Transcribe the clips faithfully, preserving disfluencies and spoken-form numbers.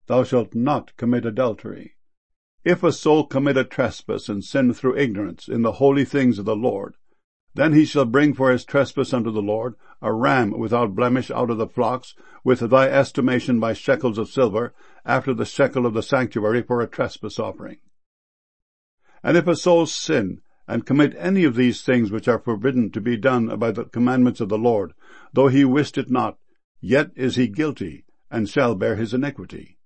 Thou shalt not commit adultery. If a soul commit a trespass and sin through ignorance in the holy things of the Lord, then he shall bring for his trespass unto the Lord a ram without blemish out of the flocks, with thy estimation by shekels of silver, after the shekel of the sanctuary, for a trespass offering. And if a soul sin, and commit any of these things which are forbidden to be done by the commandments of the Lord, though he wist it not, yet is he guilty, and shall bear his iniquity.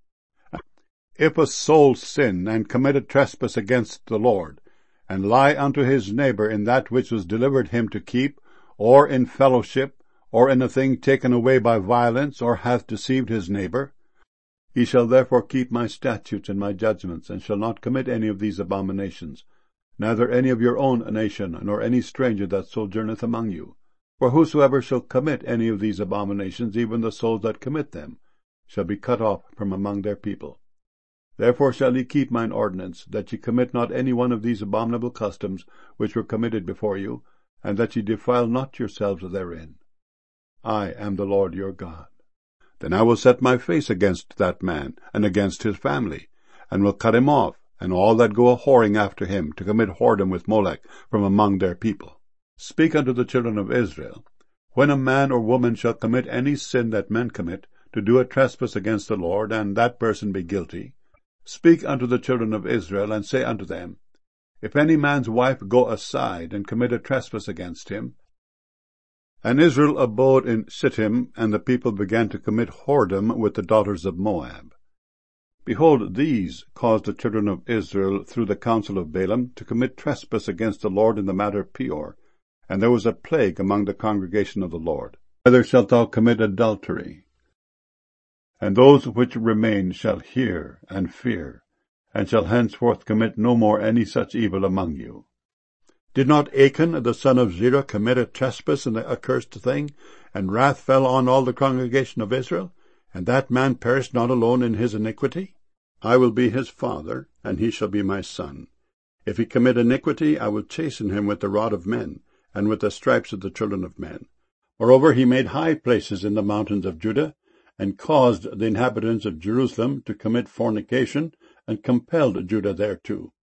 If a soul sin, and commit a trespass against the Lord, and lie unto his neighbor in that which was delivered him to keep, or in fellowship, or in a thing taken away by violence, or hath deceived his neighbor, he shall therefore keep my statutes and my judgments, and shall not commit any of these abominations, neither any of your own nation, nor any stranger that sojourneth among you. For whosoever shall commit any of these abominations, even the souls that commit them, shall be cut off from among their people. Therefore shall ye keep mine ordinance, that ye commit not any one of these abominable customs which were committed before you, and that ye defile not yourselves therein. I am the Lord your God. Then I will set my face against that man, and against his family, and will cut him off, and all that go a-whoring after him, to commit whoredom with Molech, from among their people. Speak unto the children of Israel, when a man or woman shall commit any sin that men commit, to do a trespass against the Lord, and that person be guilty, speak unto the children of Israel, and say unto them, If any man's wife go aside, and commit a trespass against him, and Israel abode in Shittim, and the people began to commit whoredom with the daughters of Moab. Behold, these caused the children of Israel, through the counsel of Balaam, to commit trespass against the Lord in the matter of Peor, and there was a plague among the congregation of the Lord. Neither shalt thou commit adultery. And those which remain shall hear and fear, and shall henceforth commit no more any such evil among you. Did not Achan the son of Zerah commit a trespass in the accursed thing, and wrath fell on all the congregation of Israel, and that man perished not alone in his iniquity? I will be his father, and he shall be my son. If he commit iniquity, I will chasten him with the rod of men, and with the stripes of the children of men. Moreover, he made high places in the mountains of Judah, and caused the inhabitants of Jerusalem to commit fornication, and compelled Judah thereto.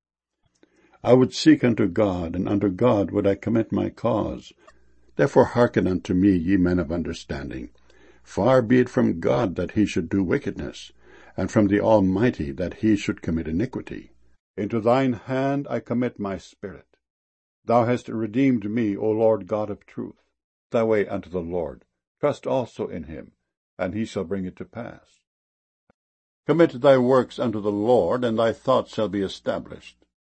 I would seek unto God, and unto God would I commit my cause. Therefore hearken unto me, ye men of understanding. Far be it from God that he should do wickedness, and from the Almighty that he should commit iniquity. Into thine hand I commit my spirit. Thou hast redeemed me, O Lord God of truth. Thy way unto the Lord. Trust also in him, and he shall bring it to pass. Commit thy works unto the Lord, and thy thoughts shall be established.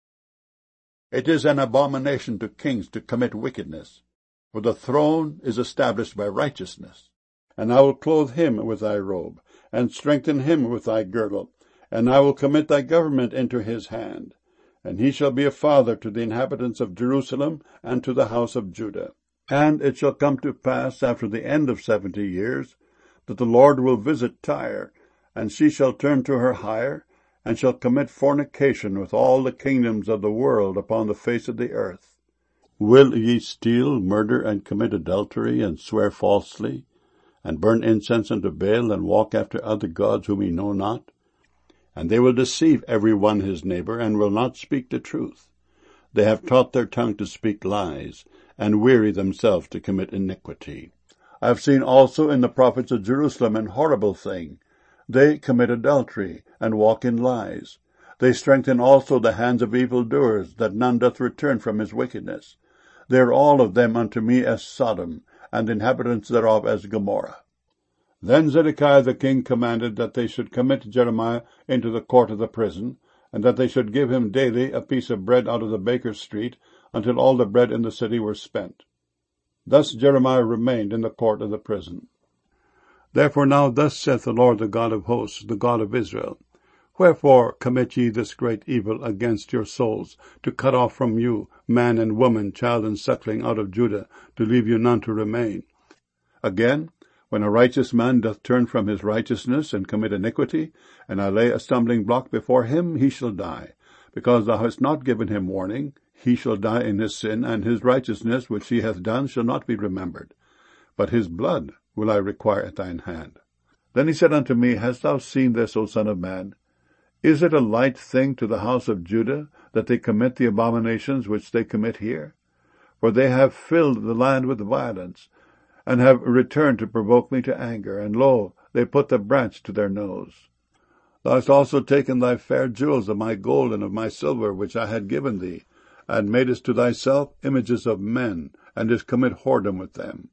It is an abomination to kings to commit wickedness, for the throne is established by righteousness. And I will clothe him with thy robe, and strengthen him with thy girdle, and I will commit thy government into his hand. And he shall be a father to the inhabitants of Jerusalem, and to the house of Judah. And it shall come to pass after the end of seventy years, that the Lord will visit Tyre, and she shall turn to her hire, and shall commit fornication with all the kingdoms of the world upon the face of the earth. Will ye steal, murder, and commit adultery, and swear falsely, and burn incense unto Baal, and walk after other gods whom ye know not? And they will deceive every one his neighbor, and will not speak the truth. They have taught their tongue to speak lies, and weary themselves to commit iniquity. I have seen also in the prophets of Jerusalem an horrible thing. They commit adultery, and walk in lies. They strengthen also the hands of evildoers, that none doth return from his wickedness. They are all of them unto me as Sodom, and the inhabitants thereof as Gomorrah. Then Zedekiah the king commanded that they should commit Jeremiah into the court of the prison, and that they should give him daily a piece of bread out of the baker's street, until all the bread in the city were spent. Thus Jeremiah remained in the court of the prison. Therefore now thus saith the Lord, the God of hosts, the God of Israel, Wherefore commit ye this great evil against your souls, to cut off from you man and woman, child and suckling out of Judah, to leave you none to remain? Again, when a righteous man doth turn from his righteousness, and commit iniquity, and I lay a stumbling block before him, he shall die. Because thou hast not given him warning, he shall die in his sin, and his righteousness which he hath done shall not be remembered. But his blood will I require at thine hand. Then he said unto me, Hast thou seen this, O son of man? Is it a light thing to the house of Judah, that they commit the abominations which they commit here? For they have filled the land with violence, and have returned to provoke me to anger, and lo, they put the branch to their nose. Thou hast also taken thy fair jewels of my gold and of my silver, which I had given thee, and madest to thyself images of men, and didst commit whoredom with them.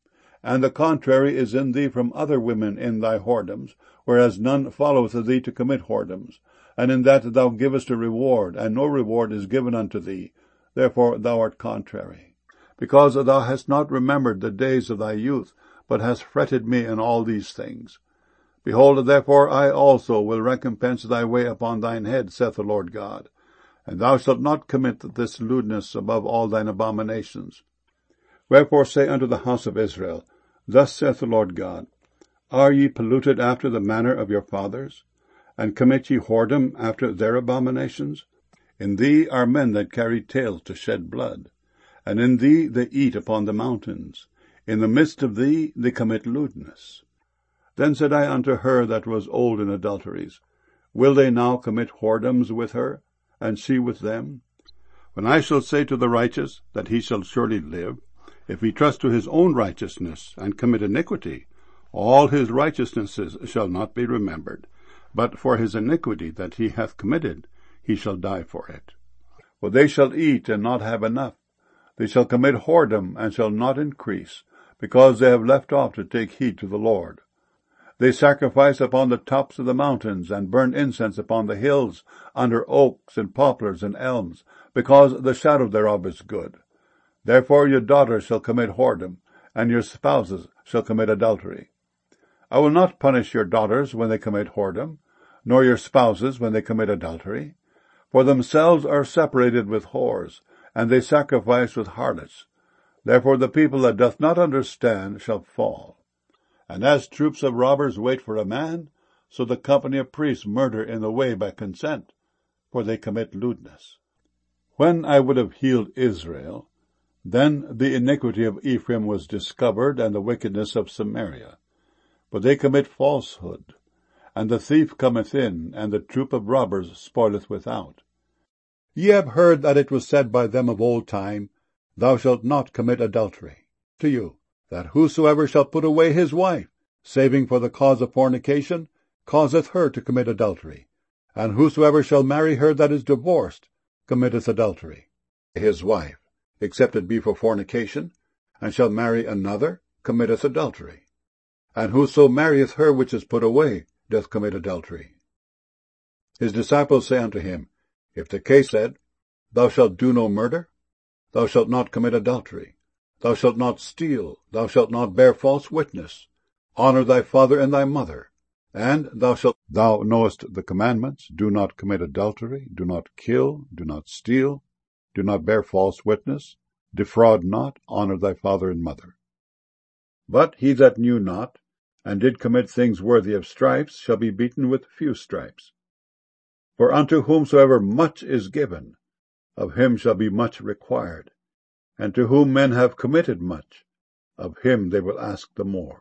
And the contrary is in thee from other women in thy whoredoms, whereas none followeth thee to commit whoredoms. And in that thou givest a reward, and no reward is given unto thee. Therefore thou art contrary. Because thou hast not remembered the days of thy youth, but hast fretted me in all these things. Behold, therefore I also will recompense thy way upon thine head, saith the Lord God. And thou shalt not commit this lewdness above all thine abominations. Wherefore say unto the house of Israel, Thus saith the Lord God, Are ye polluted after the manner of your fathers? And commit ye whoredom after their abominations? In thee are men that carry tales to shed blood, and in thee they eat upon the mountains. In the midst of thee they commit lewdness. Then said I unto her that was old in adulteries, Will they now commit whoredoms with her, and she with them? When I shall say to the righteous that he shall surely live, if he trust to his own righteousness, and commit iniquity, all his righteousnesses shall not be remembered, but for his iniquity that he hath committed, he shall die for it. For they shall eat and not have enough. They shall commit whoredom and shall not increase, because they have left off to take heed to the Lord. They sacrifice upon the tops of the mountains, and burn incense upon the hills, under oaks and poplars and elms, because the shadow thereof is good. Therefore your daughters shall commit whoredom, and your spouses shall commit adultery. I will not punish your daughters when they commit whoredom, nor your spouses when they commit adultery. For themselves are separated with whores, and they sacrifice with harlots. Therefore the people that doth not understand shall fall. And as troops of robbers wait for a man, so the company of priests murder in the way by consent, for they commit lewdness. When I would have healed Israel, then the iniquity of Ephraim was discovered, and the wickedness of Samaria. But they commit falsehood, and the thief cometh in, and the troop of robbers spoileth without. Ye have heard that it was said by them of old time, Thou shalt not commit adultery. To you, that whosoever shall put away his wife, saving for the cause of fornication, causeth her to commit adultery. And whosoever shall marry her that is divorced, committeth adultery. His wife, except it be for fornication, and shall marry another, committeth adultery. And whoso marrieth her which is put away, doth commit adultery. His disciples say unto him, If the case said, Thou shalt do no murder, thou shalt not commit adultery, thou shalt not steal, thou shalt not bear false witness, honor thy father and thy mother, and thou shalt, thou knowest the commandments, do not commit adultery, do not kill, do not steal, do not bear false witness, defraud not, honor thy father and mother. But he that knew not, and did commit things worthy of stripes, shall be beaten with few stripes. For unto whomsoever much is given, of him shall be much required, and to whom men have committed much, of him they will ask the more.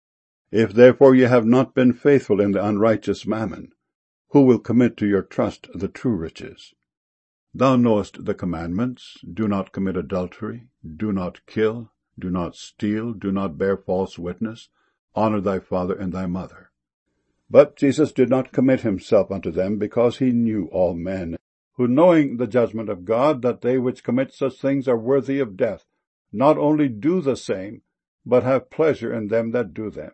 If therefore ye have not been faithful in the unrighteous mammon, who will commit to your trust the true riches? Thou knowest the commandments, do not commit adultery, do not kill, do not steal, do not bear false witness, honor thy father and thy mother. But Jesus did not commit himself unto them, because he knew all men, who knowing the judgment of God, that they which commit such things are worthy of death, not only do the same, but have pleasure in them that do them.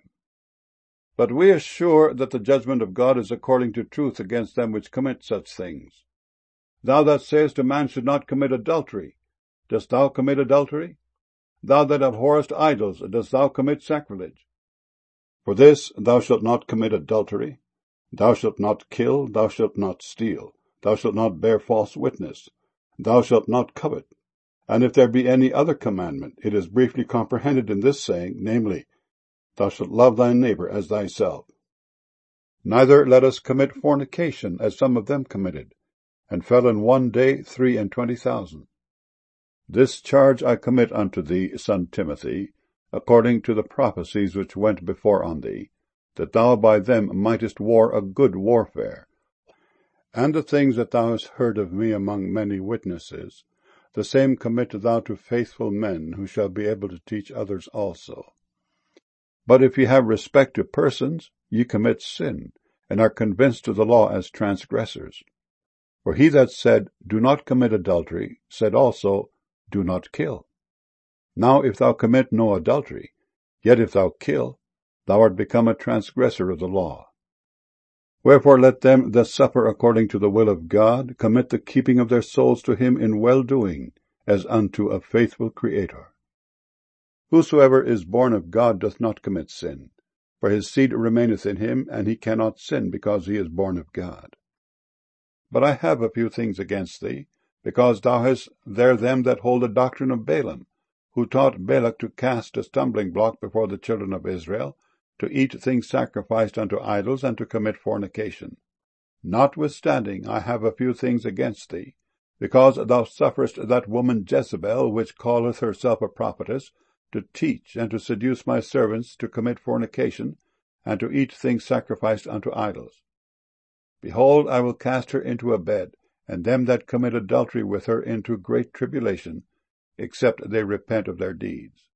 But we are sure that the judgment of God is according to truth against them which commit such things. Thou that sayest a man should not commit adultery, dost thou commit adultery? Thou that abhorrest idols, dost thou commit sacrilege? For this, thou shalt not commit adultery, thou shalt not kill, thou shalt not steal, thou shalt not bear false witness, thou shalt not covet. And if there be any other commandment, it is briefly comprehended in this saying, namely, Thou shalt love thy neighbor as thyself. Neither let us commit fornication, as some of them committed, and fell in one day three and twenty thousand. This charge I commit unto thee, son Timothy, according to the prophecies which went before on thee, that thou by them mightest war a good warfare. And the things that thou hast heard of me among many witnesses, the same commit thou to faithful men, who shall be able to teach others also. But if ye have respect to persons, ye commit sin, and are convinced of the law as transgressors. For he that said, Do not commit adultery, said also, Do not kill. Now if thou commit no adultery, yet if thou kill, thou art become a transgressor of the law. Wherefore let them that suffer according to the will of God commit the keeping of their souls to him in well-doing, as unto a faithful Creator. Whosoever is born of God doth not commit sin, for his seed remaineth in him, and he cannot sin, because he is born of God. But I have a few things against thee, because thou hast there them that hold the doctrine of Balaam, who taught Balak to cast a stumbling block before the children of Israel, to eat things sacrificed unto idols, and to commit fornication. Notwithstanding, I have a few things against thee, because thou sufferest that woman Jezebel, which calleth herself a prophetess, to teach and to seduce my servants to commit fornication, and to eat things sacrificed unto idols. Behold, I will cast her into a bed, and them that commit adultery with her into great tribulation, except they repent of their deeds.